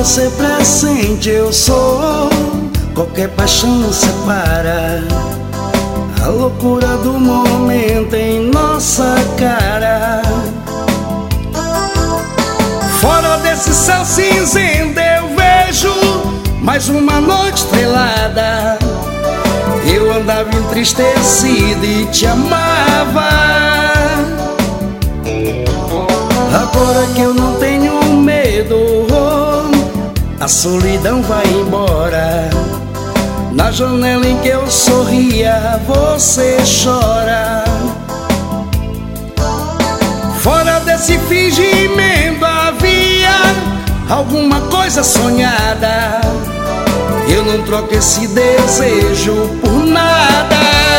você pressente, eu sou. Qualquer paixão nos separa. A loucura do momento em nossa cara. Fora desse céu cinzento eu vejo mais uma noite estrelada. Eu andava entristecido e te amava. Agora que eu não tenho medo, a solidão vai embora. Na janela em que eu sorria, você chora. Fora desse fingimento havia alguma coisa sonhada. Eu não troco esse desejo por nada.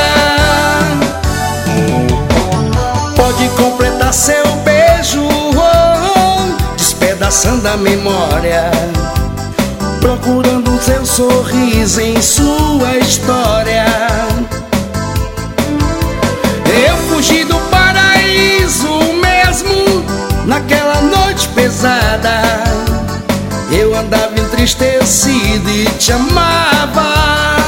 Pode completar seu beijo, despedaçando a memória, procurando o seu sorriso em sua história. Eu fugi do paraíso mesmo naquela noite pesada. Eu andava entristecido e te amava.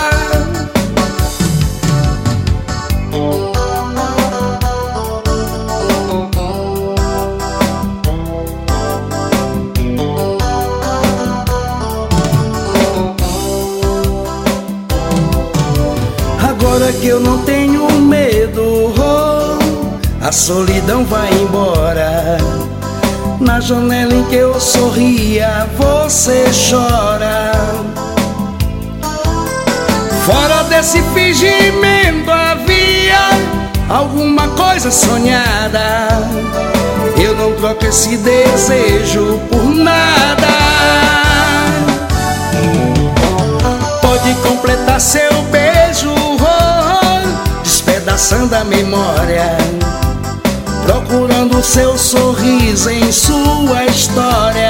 Agora que eu não tenho medo, a solidão vai embora. Na janela em que eu sorria, você chora. Fora desse fingimento havia alguma coisa sonhada. Eu não troco esse desejo por nada. Pode completar seu beijo, despedaçando a memória, procurando o seu sorriso em sua história.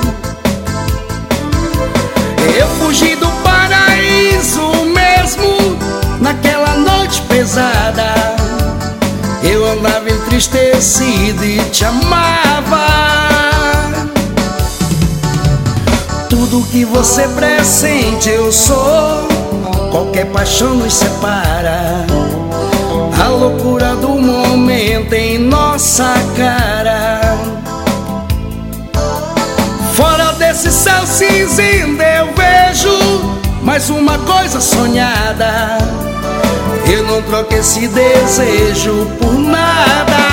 Eu fugi do paraíso mesmo naquela noite pesada. Eu andava entristecido e te amava. Tudo que você pressente eu sou. Qualquer paixão nos separa. A loucura do momento em nossa cara. Fora desse céu cinzento eu vejo mais uma coisa sonhada. Eu não troco esse desejo por nada.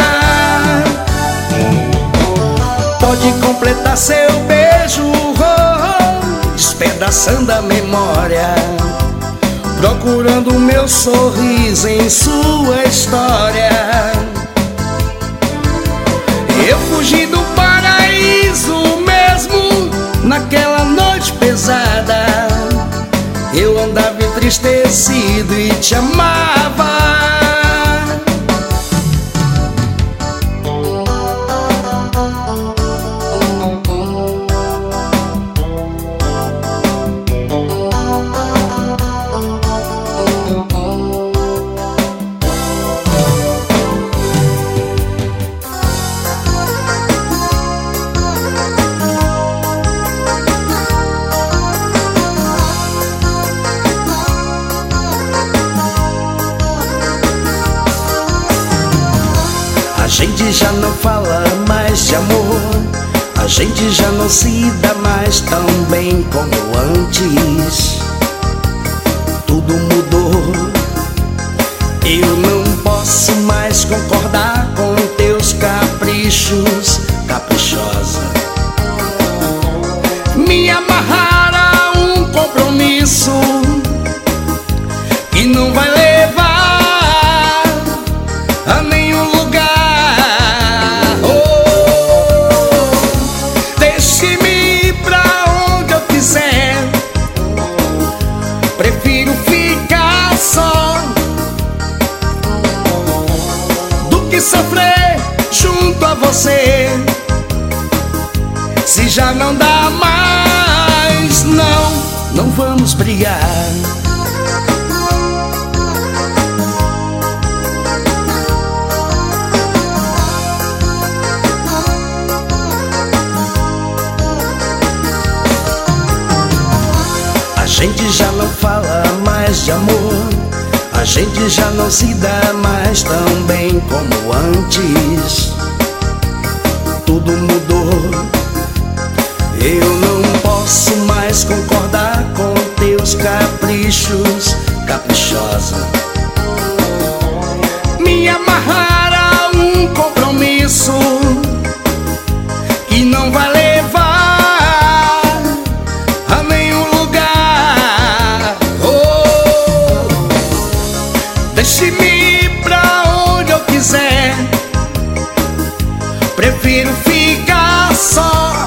Pode completar seu beijo, despedaçando a memória, procurando o meu sorriso em sua história. Eu fugi do paraíso mesmo naquela noite pesada. Eu andava entristecido e te amava. A gente já não fala mais de amor, a gente já não se dá mais tão bem como antes. Tudo mudou, eu não posso mais concordar com teus caprichos, caprichosa. Me amarrar a um compromisso que não vai levar a nenhum lugar. Deixe-me ir pra onde eu quiser, prefiro ficar só do que sofrer junto a você. Se já não dá mais, não vamos brigar. gente já não fala mais de amor, a gente já não se dá mais tão bem como antes. Tudo mudou. Eu não posso mais concordar com teus caprichos, caprichosa. Me amarrar a um compromisso que não vai levar a nenhum lugar. Oh, deixe-me ir pra onde eu quiser, prefiro ficar só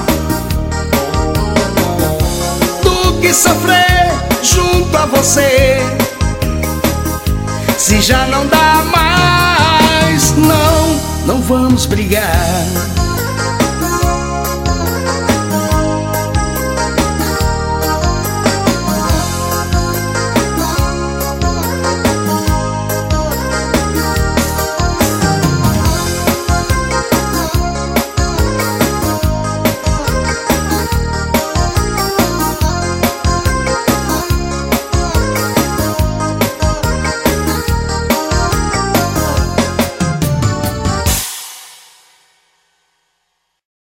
do que sofrer junto a você. Se já não dá mais, não vamos brigar.